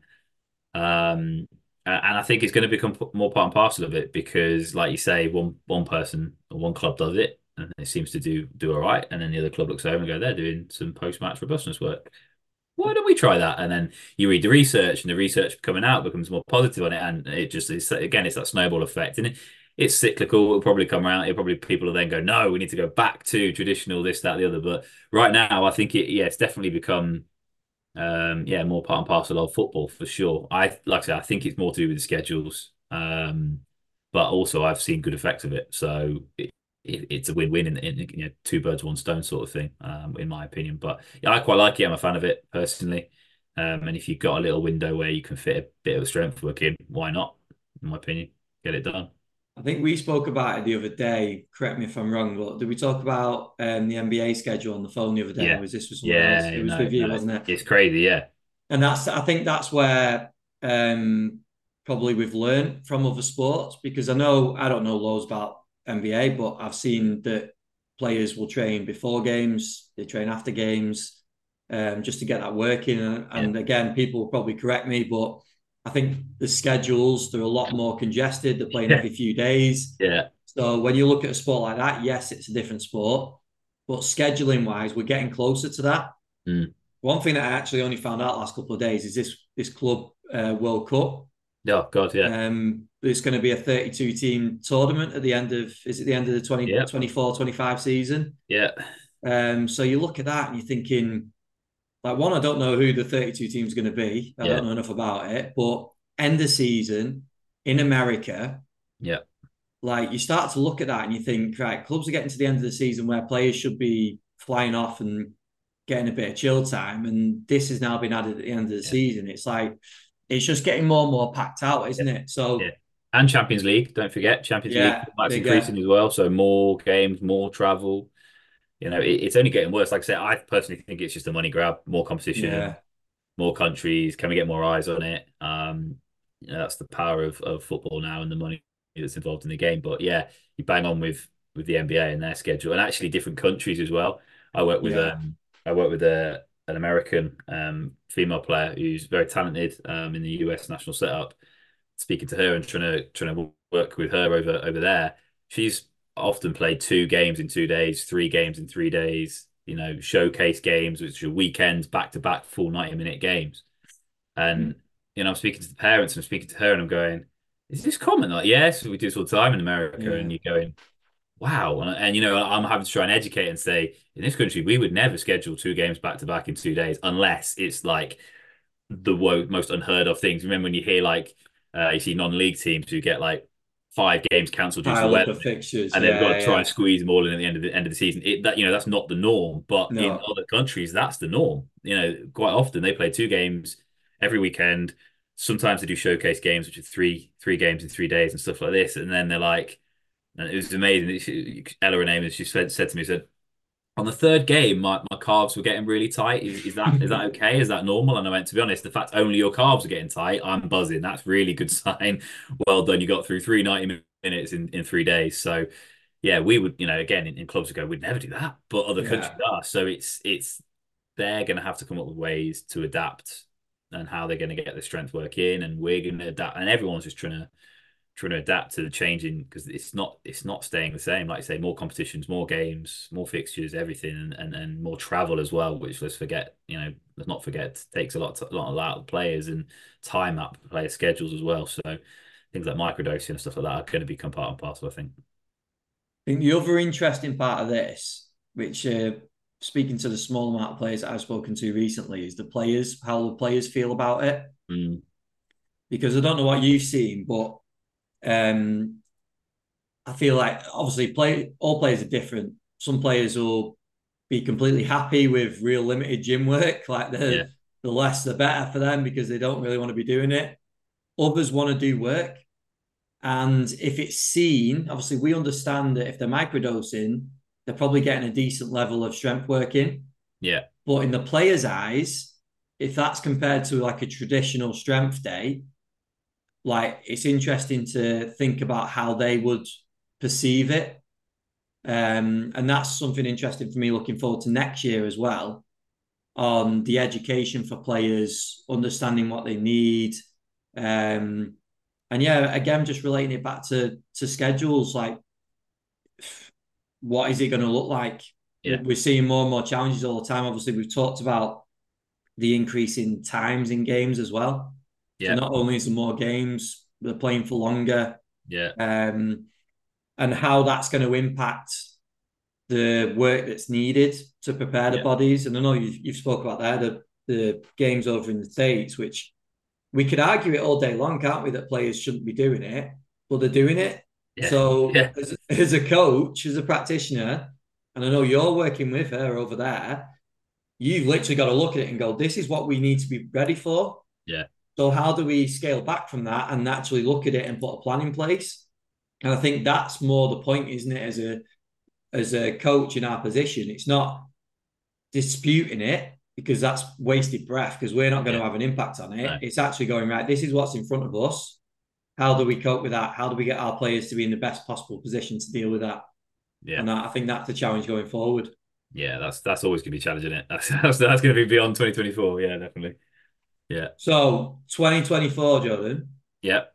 Um, and I think it's going to become more part and parcel of it because, like you say, one one person or one club does it and it seems to do do all right, and then the other club looks over and go, they're doing some post match robustness work. Why don't we try that? And then you read the research, and the research coming out becomes more positive on it, and it just is again, it's that snowball effect, and it, it's cyclical. It'll probably come around. It'll probably people will then go, no, we need to go back to traditional this, that, the other. But right now, I think it, yeah, it's definitely become um, yeah, more part and parcel of football for sure. I like I said, I think it's more to do with the schedules, um, but also I've seen good effects of it. So it, it, it's a win-win in, in you know two birds one stone sort of thing, um, in my opinion. But yeah, I quite like it. I'm a fan of it personally. Um, and if you've got a little window where you can fit a bit of strength work in, why not? In my opinion, get it done. I think we spoke about it the other day. Correct me if I'm wrong, but did we talk about um, the N B A schedule on the phone the other day? Or Yeah, was this with someone else? yeah, It was no, with you, no, wasn't it? it's crazy. Yeah, And that's I think that's where um, probably we've learned from other sports because I know I don't know loads about N B A, but I've seen that players will train before games, they train after games, um, just to get that working. And, yeah, and again, people will probably correct me, but I think the schedules they're a lot more congested. They're playing every few days. yeah, So when you look at a sport like that, yes, it's a different sport, but scheduling wise, we're getting closer to that. mm. One thing that I actually only found out last couple of days is this this club uh, World Cup. Oh God, yeah, Um, it's going to be a thirty-two team tournament at the end of is it the end of the twenty yeah, twenty-four twenty-five season. yeah, Um, so you look at that and you're thinking, like, one, I don't know who the thirty-two team's going to be. I yeah, don't know enough about it, but end of season in America, yeah. like you start to look at that and you think, right, clubs are getting to the end of the season where players should be flying off and getting a bit of chill time, and this has now been added at the end of the Yeah. season. It's like it's just getting more and more packed out, Yeah. isn't it? Yeah. So And Champions League, don't forget Champions League yeah, that's bigger, increasing as well. So more games, more travel. You know, it, it's only getting worse. Like I said, I personally think it's just a money grab, more competition, yeah, more countries. Can we get more eyes on it? Um, you know, that's the power of, of football now and the money that's involved in the game. But yeah, you bang on with with the N B A and their schedule, and actually different countries as well. I work with yeah. um, I work with a an American um female player who's very talented um in the U S national setup. Speaking to her and trying to trying to work with her over over there, she's often played two games in two days, three games in three days. You know, showcase games, which are weekends, back to back, full ninety minute games. And you know, I'm speaking to the parents, and I'm speaking to her, and I'm going, "Is this common?" Like, yes, we do this all the time in America. Yeah. And you're going, "Wow!" And, and you know, I'm having to try and educate and say, in this country, we would never schedule two games back to back in two days unless it's like the wo- most unheard of things. Remember when you hear like Uh, you see non-league teams who get like five games cancelled due to the Pile up weather, of fixtures. and they've got Yeah, to try and yeah. squeeze them all in at the end of the end of the season. It, that you know that's not the norm, but in No. other countries that's the norm. You know, quite often they play two games every weekend. Sometimes they do showcase games, which are three three games in three days and stuff like this. And then they're like, and it was amazing. She, Ella, her name, and she said, said to me, said, on the third game, my, my calves were getting really tight. Is, is that is that okay? Is that normal? And I went, to be honest, the fact only your calves are getting tight, I'm buzzing. That's really good sign. Well done. You got through three ninety minutes in, in three days. So yeah, we would, you know, again in, in clubs we go, we'd never do that. But other countries Yeah. are. So it's it's they're gonna have to come up with ways to adapt and how they're gonna get the strength work in, and we're gonna adapt, and everyone's just trying to trying to adapt to the changing, because it's not it's not staying the same. Like you say, more competitions, more games, more fixtures, everything, and and, and more travel as well. Which, let's forget, you know, let's not forget, takes a lot a lot out of players and time up player schedules as well. So things like microdosing and stuff like that are going to become part and parcel, I think. I think the other interesting part of this, which uh, speaking to the small amount of players that I've spoken to recently, is the players, how the players feel about it. Mm. Because I don't know what you've seen, but um, I feel like obviously play all players are different. Some players will be completely happy with real limited gym work, like Yeah, the the less the better for them because they don't really want to be doing it. Others want to do work. And if it's seen, obviously we understand that if they're microdosing, they're probably getting a decent level of strength working. yeah, But in the player's eyes, if that's compared to like a traditional strength day, like it's interesting to think about how they would perceive it. Um, and that's something interesting for me looking forward to next year as well, on the education for players, understanding what they need. Um, and yeah, again, just relating it back to to schedules, like what is it going to look like? yeah, We're seeing more and more challenges all the time. Obviously, we've talked about the increase in times in games as well. So yeah, not only is there more games, they're playing for longer, yeah, um, and how that's going to impact the work that's needed to prepare the yeah, bodies. And I know you've, you've spoke about that, the, the games over in the States, which we could argue it all day long, can't we, that players shouldn't be doing it, but they're doing it. yeah, So yeah, as, as a coach, as a practitioner, and I know you're working with her over there, you've literally got to look at it and go, this is what we need to be ready for. yeah, So how do we scale back from that and actually look at it and put a plan in place? And I think that's more the point, isn't it? As a as a coach in our position, it's not disputing it because that's wasted breath because we're not going yeah. to have an impact on it. No, It's actually going, right, this is what's in front of us. How do we cope with that? How do we get our players to be in the best possible position to deal with that? yeah, And I think that's the challenge going forward. yeah. That's that's always going to be challenging it. That's that's, that's going to be beyond twenty twenty-four. Yeah, definitely. Yeah, So twenty twenty-four, Jordan, yeah.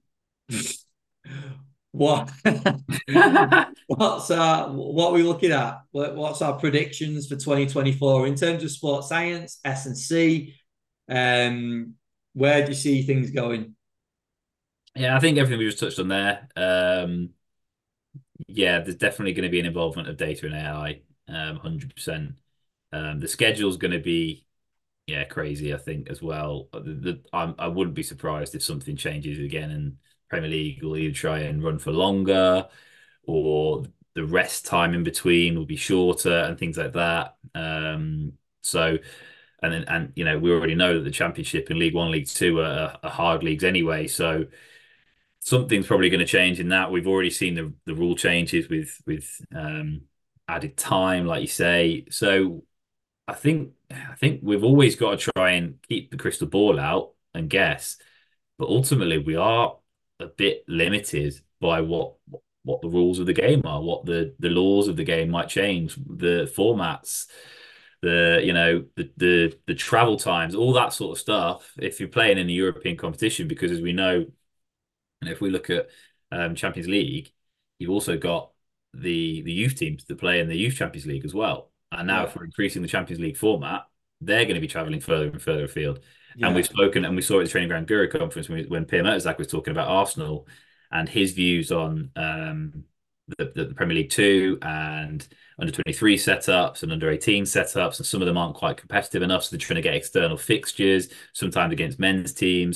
what what's our what are we looking at? What, what's our predictions for twenty twenty-four in terms of sports science, S and C? Um, where do you see things going? Yeah, I think everything we just touched on there. Um, yeah, there's definitely going to be an involvement of data and A I, um, one hundred percent. Um, the schedule's going to be, yeah, crazy, I think, as well. The, the, I'm, I wouldn't be surprised if something changes again, and Premier League will either try and run for longer, or the rest time in between will be shorter and things like that. Um, so, and then, and you know, we already know that the Championship and League One, League Two are, are hard leagues anyway. So something's probably going to change in that. We've already seen the the rule changes with with um, added time, like you say. So I think I think we've always got to try and keep the crystal ball out and guess, but ultimately we are a bit limited by what what the rules of the game are, what the the laws of the game might change, the formats, the you know the the the travel times, all that sort of stuff. If you're playing in a European competition, because as we know, and if we look at um, Champions League, you've also got the the youth teams that play in the Youth Champions League as well. And now, Yeah, if we're increasing the Champions League format, they're going to be traveling further and further afield. And we've yeah, spoken, and we saw at the Training Ground Guru conference when, we, when Pierre Mertesacker was talking about Arsenal and his views on um, the, the, the Premier League Two and under twenty-three setups and under eighteen setups. And some of them aren't quite competitive enough, so they're trying to get external fixtures, sometimes against men's teams.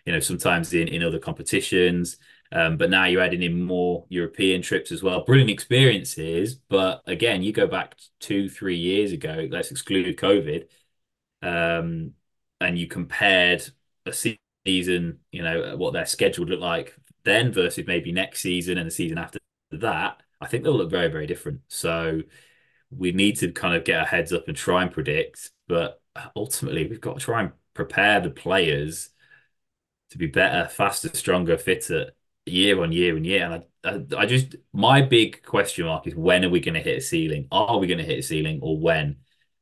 you know, sometimes in, in other competitions. Um, but now you're adding in more European trips as well. Brilliant experiences. But again, you go back two, three years ago, let's exclude COVID, um, and you compared a season, you know, what their schedule would look like then versus maybe next season and the season after that, I think they'll look very, very different. So we need to kind of get our heads up and try and predict. But ultimately, we've got to try and prepare the players to be better, faster, stronger, fitter year on year and year. And I, I, I just, my big question mark is when are we going to hit a ceiling? Are we going to hit a ceiling or when?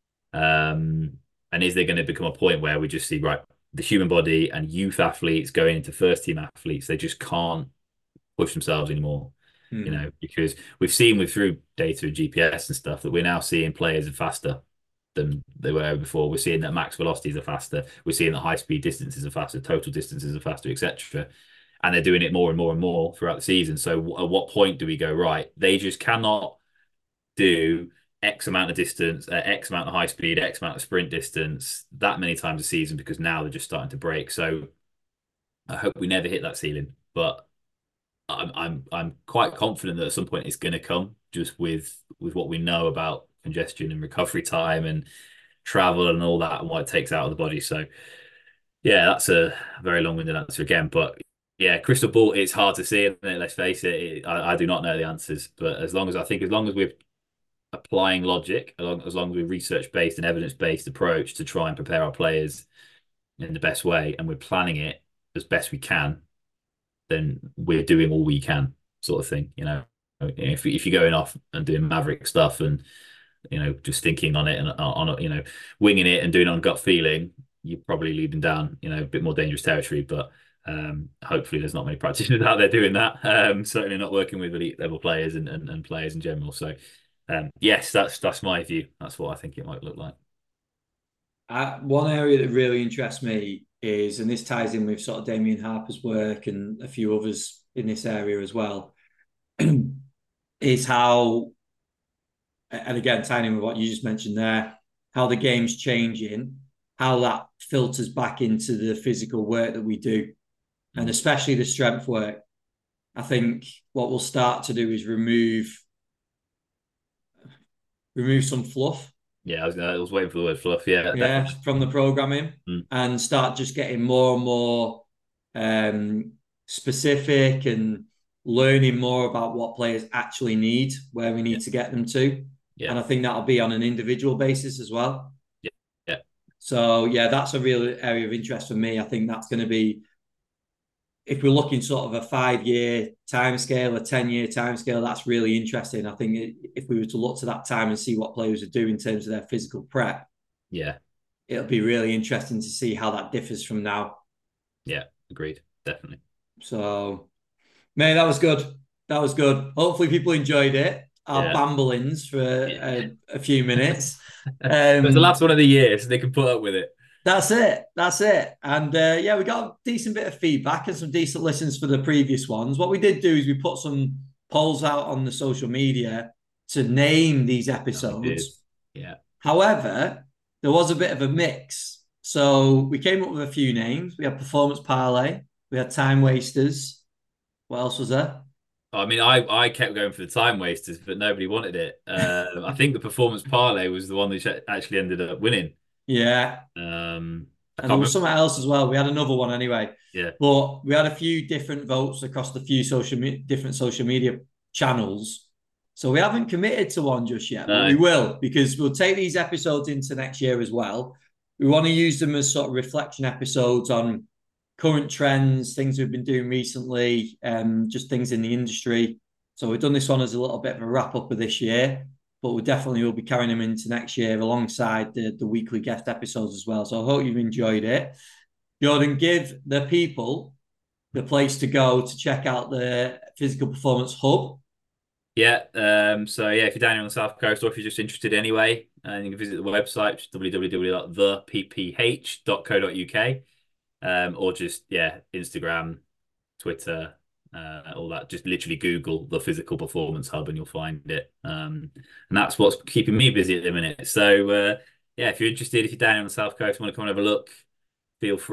Um, and is there going to become a point where we just see, right, the human body and youth athletes going into first team athletes, they just can't push themselves anymore, you Hmm. know, because we've seen with through data and G P S and stuff that we're now seeing players are faster than they were before. We're seeing that max velocities are faster. We're seeing that high speed distances are faster, total distances are faster, et cetera. And they're doing it more and more and more throughout the season. So at what point do we go, right? They just cannot do X amount of distance, uh, X amount of high speed, X amount of sprint distance that many times a season because now they're just starting to break. So I hope we never hit that ceiling, but I'm I'm I'm quite confident that at some point it's going to come just with with what we know about congestion and recovery time and travel and all that and what it takes out of the body. So yeah, that's a very long-winded answer again, but yeah, crystal ball, it's hard to see, isn't it? Let's face it, it I, I do not know the answers, but as long as I think as long as we're applying logic, as long, as long as we're research-based and evidence-based approach to try and prepare our players in the best way and we're planning it as best we can, then we're doing all we can, sort of thing. You know, if if you're going off and doing maverick stuff and you know just thinking on it and on you know winging it and doing it on gut feeling, you're probably leading down you know a bit more dangerous territory. But um, hopefully, there's not many practitioners out there doing that. Um, certainly not working with elite level players and, and, and players in general. So um, yes, that's that's my view. That's what I think it might look like. Uh, one area that really interests me is, and this ties in with sort of Damien Harper's work and a few others in this area as well, is how, and again, tying in with what you just mentioned there, how the game's changing, how that filters back into the physical work that we do, and Mm. especially the strength work. I think what we'll start to do is remove remove some fluff, Yeah, I was, I was waiting for the word fluff. Yeah, yeah, definitely. from the programming, Mm. and start just getting more and more um, specific and learning more about what players actually need, where we Yeah, need to get them to. yeah, And I think that'll be on an individual basis as well. yeah, yeah, So yeah, that's a real area of interest for me. I think that's going to be, if we're looking sort of a five-year timescale, a ten-year timescale, that's really interesting. I think if we were to look to that time and see what players are doing in terms of their physical prep, yeah, it'll be really interesting to see how that differs from now. yeah. Agreed. Definitely. So, mate, that was good. That was good. Hopefully, people enjoyed it. Our Yeah. bamblings for Yeah. a, a few minutes. It was the Um, last one of the year, so they can put up with it. that's it. That's it. And uh, yeah, we got a decent bit of feedback and some decent listens for the previous ones. What we did do is we put some polls out on the social media to name these No, we did. episodes. Yeah. However, there was a bit of a mix. So we came up with a few names. We had Performance Parlay, we had Time Wasters. What else was there? I mean, I, I kept going for the time wasters, but nobody wanted it. Uh, I think the performance parlay was the one that actually ended up winning. Yeah. Um, I And there can't was remember. something else as well. We had another one anyway. Yeah. But we had a few different votes across the few social me- different social media channels. So we haven't committed to one just yet, but we No. will, because we'll take these episodes into next year as well. We want to use them as sort of reflection episodes on current trends, things we've been doing recently, um, just things in the industry. So we've done this one as a little bit of a wrap up of this year, but we definitely will be carrying them into next year alongside the, the weekly guest episodes as well. So I hope you've enjoyed it. Jordan, give the people the place to go to check out the Physical Performance Hub. Yeah. Um, so yeah, if you're down here on the South Coast or if you're just interested anyway, and you can visit the website, which is w w w dot the p p h dot co dot u k. Um, or just yeah, Instagram, Twitter, uh, all that. Just literally Google the Physical Performance Hub and you'll find it. Um, and that's what's keeping me busy at the minute. So uh, yeah, if you're interested, if you're down on the South Coast, want to come and have a look, feel free.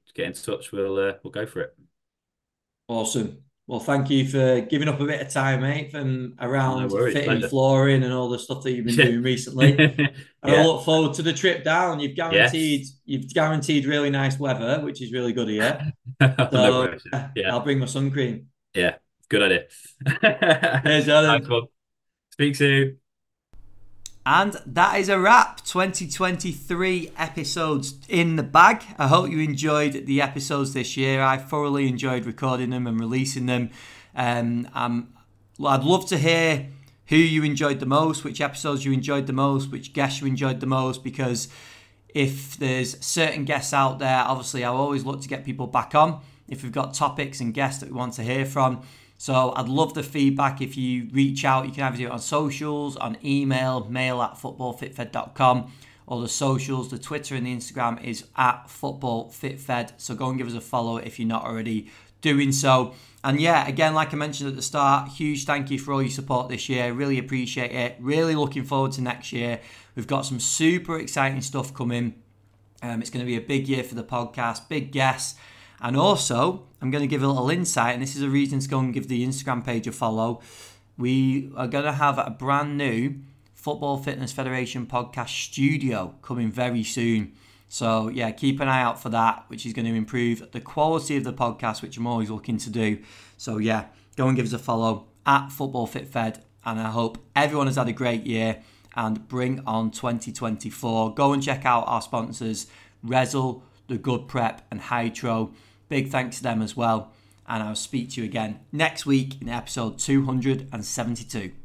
get in touch. We'll uh, we'll go for it. Awesome. Well, thank you for giving up a bit of time, mate, from around No worries, fitting your pleasure. flooring and all the stuff that you've been Yeah. doing recently. And I Yeah. look forward to the trip down. You've guaranteed Yes. you've guaranteed really nice weather, which is really good of you. No So pressure. yeah, Yeah. I'll bring my sun cream. Yeah. Good idea. Cheers, Nice Adam. one. Speak soon. And that is a wrap. twenty twenty-three episodes in the bag. I hope you enjoyed the episodes this year. I thoroughly enjoyed recording them and releasing them. Um, um, I'd love to hear who you enjoyed the most, which episodes you enjoyed the most, which guests you enjoyed the most, because if there's certain guests out there, obviously I always look to get people back on if we've got topics and guests that we want to hear from. So I'd love the feedback. If you reach out, you can either do it on socials, on email, mail at football fit fed dot com, or the socials, the Twitter and the Instagram is at footballfitfed. So go and give us a follow if you're not already doing so. And yeah, again, like I mentioned at the start, huge thank you for all your support this year. Really appreciate it. Really looking forward to next year. We've got some super exciting stuff coming. Um, it's going to be a big year for the podcast, big guests. And also, I'm going to give a little insight, and this is a reason to go and give the Instagram page a follow. We are going to have a brand new Football Fitness Federation podcast studio coming very soon. So yeah, keep an eye out for that, which is going to improve the quality of the podcast, which I'm always looking to do. So yeah, go and give us a follow at Football Fit Fed, and I hope everyone has had a great year and bring on twenty twenty-four. Go and check out our sponsors, Rezel, The Good Prep, and Hydro. Big thanks to them as well. And I'll speak to you again next week in episode two hundred seventy-two.